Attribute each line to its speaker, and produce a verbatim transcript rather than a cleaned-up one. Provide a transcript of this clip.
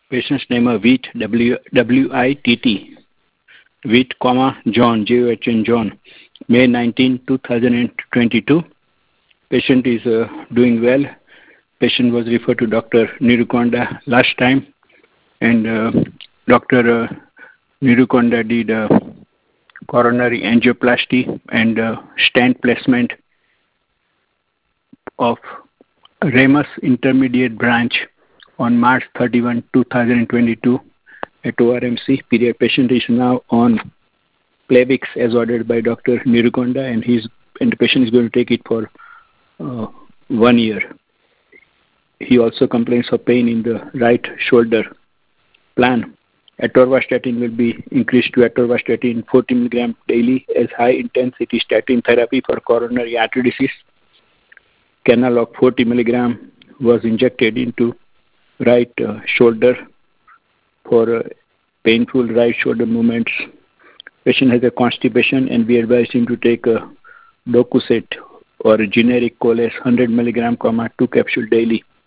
Speaker 1: Patient's name is Wheat, W W I T T. Wheat, comma, John, J O H N John, May nineteenth, two thousand twenty-two. Patient is uh, doing well. Patient was referred to Doctor Nirukonda last time, and uh, Doctor Uh, Nirukonda did uh, coronary angioplasty and uh, stent placement of ramus intermediate branch on March thirty-first, two thousand twenty-two at O R M C. Period. Patient is now on Plavix as ordered by Doctor Nirukonda, and he's and the patient is going to take it for uh, one year. He also complains of pain in the right shoulder. Plan. Atorvastatin will be increased to atorvastatin forty milligrams daily as high intensity statin therapy for coronary artery disease. Kenalog forty milligrams was injected into right uh, shoulder for uh, painful right shoulder movements. Patient has a constipation, and we advise him to take a Docusate or a generic Coles one hundred milligrams, two capsules daily.